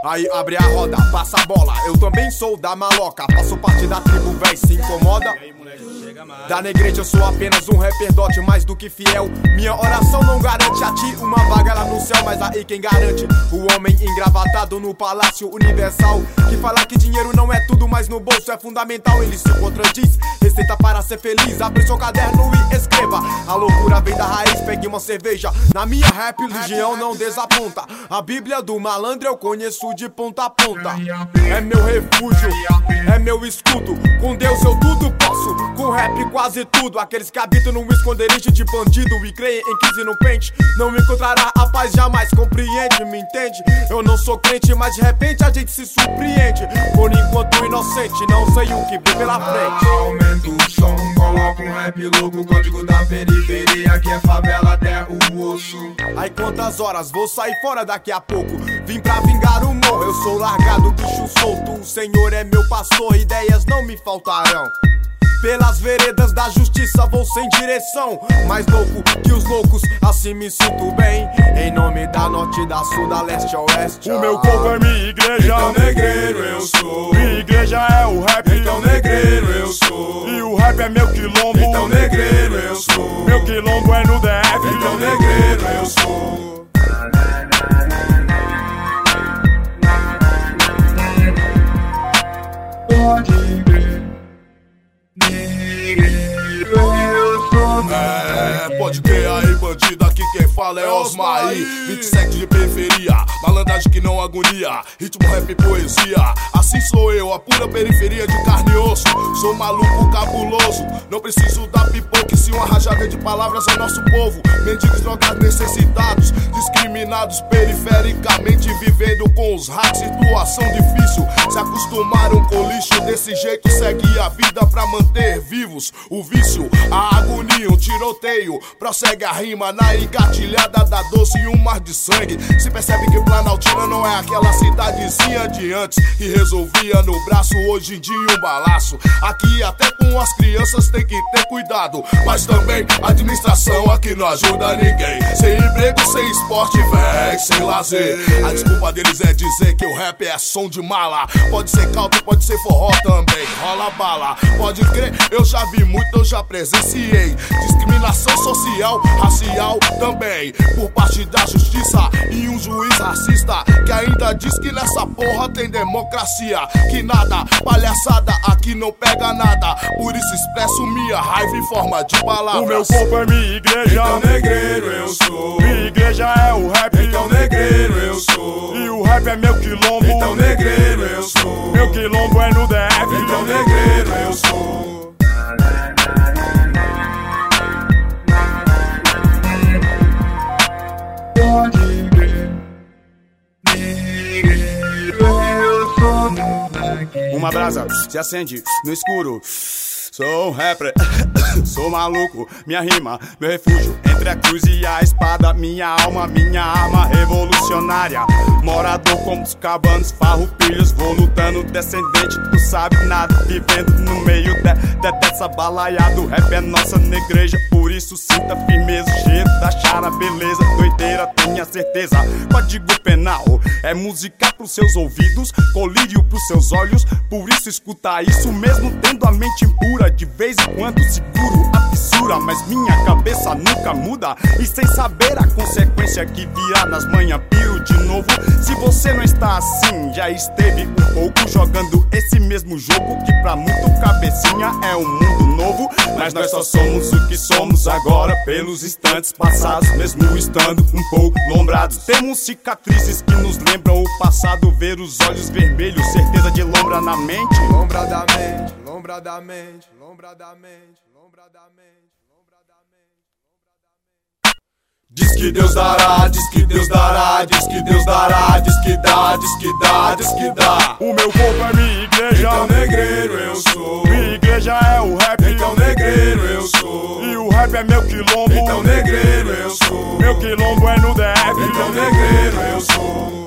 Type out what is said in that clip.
Aí abre a roda, passa a bola. Eu também sou da maloca, faço parte da tribo, véi, se incomoda. Da Negreja eu sou apenas um rapper dote mais do que fiel. Minha oração não garante a ti uma vaga lá no céu, mas aí quem garante? O homem engravatado no palácio universal, que fala que dinheiro não é tudo, mas no bolso é fundamental. Ele se contradiz, receita para ser feliz. Abre seu caderno e escreva. A loucura vem da raiz, pegue uma cerveja. Na minha rap, religião não desaponta. A Bíblia do malandro eu conheço de ponta a ponta. É meu refúgio, é meu escudo. Com Deus eu tudo posso, com rap quase tudo. Aqueles que habitam num esconderijo de bandido e creem em crise no pente, não encontrará a paz jamais, compreende, me entende? Eu não sou crente, mas de repente a gente se surpreende. Por enquanto inocente, não sei o que vem pela frente. Aumento o som, coloco um rap louco, código da periferia, que é favela até o osso. Aí quantas horas, vou sair fora daqui a pouco. Vim pra vingar o morro, eu sou largado, bicho solto. O Senhor é meu pastor, ideias não me faltarão. Pelas veredas da justiça vou sem direção, mais louco que os loucos, assim me sinto bem. Em nome da norte, da sul, da leste a oeste. O meu povo é minha igreja, então negreiro eu sou. Minha igreja é o rap, então negreiro eu sou. E o rap é meu quilombo, então negreiro eu sou. Meu quilombo é no DF, então negreiro eu sou. Pode crer, negreiro eu sou. Pode crer aí, bandido, aqui quem fala é Osmaí. 27 de periferia, malandragem que não agonia, ritmo, rap e poesia. Assim sou eu, a pura periferia de carne e osso. Sou maluco cabuloso, não preciso dar pipoca, se uma rajada de palavras ao nosso povo. Mendigos, drogados, necessitados, discriminados perifericamente, vivendo com os ratos, situação difícil. Se acostumaram com lixo, desse jeito segue a vida pra manter vivos o vício, a agonia, um tiroteio. Prossegue a rima na engatilhada da doce e um mar de sangue. Se percebe que Planaltina não é aquela cidadezinha de antes que resolvia no braço, hoje em dia um balaço. Aqui até com as crianças tem que ter cuidado, mas também a administração aqui não ajuda ninguém. Sem emprego, sem esporte, véi, sem lazer. A desculpa deles é dizer que o rap é som de mala. Pode ser country, pode ser forró também, rola bala. Pode crer, eu já vi muito, eu já presenciei discriminação social, racial também, por parte da justiça e um juiz racista que ainda diz que nessa porra tem democracia. Que nada, palhaçada, aqui não pega nada. Por isso expresso minha raiva em forma de palavras. O meu corpo é minha igreja, então negreiro eu sou. Minha igreja é o rap, então negreiro eu sou. E o rap é meu quilombo, então negreiro eu sou. Meu quilombo é no DF, então negreiro eu sou. Pode crer, negreiro eu sou. Uma brasa se acende no escuro. Sou um rapper, sou maluco, minha rima, meu refúgio entre a cruz e a espada. Minha alma, minha arma revolucionária. Morador como os cabanos, farroupilhos, vou lutando, descendente, tu sabe nada, vivendo no meio dessa balaiada. O rap é nossa negreja, por isso sinta firmeza. Cheiro da chara, beleza, doideira, tenha certeza. Código penal é música pros seus ouvidos, colírio pros seus olhos, por isso escuta isso mesmo tendo a mente impura. De vez em quando seguro a fissura, mas minha cabeça nunca muda. E sem saber a consequência que virá nas manhãs, piro de novo. Se você não está assim, já esteve um pouco jogando esse mesmo jogo, que pra muito cabecinha é um mundo novo. Mas nós só somos o que somos agora, pelos instantes passados, mesmo estando um pouco lombrados. Temos cicatrizes que nos lembram o passado, ver os olhos vermelhos, certeza de lombra na mente. Lombra da mente, lombra da mente, lombra da mente, lombra da mente, lombra da mente. Diz que Deus dará, diz que Deus dará, diz que Deus dará, diz que dá, diz que dá, diz que dá. O meu corpo é minha igreja, então negreiro eu sou. Minha igreja é o rap, então negreiro eu sou. E o rap é meu quilombo, então negreiro eu sou. Meu quilombo é no DF, então negreiro eu sou.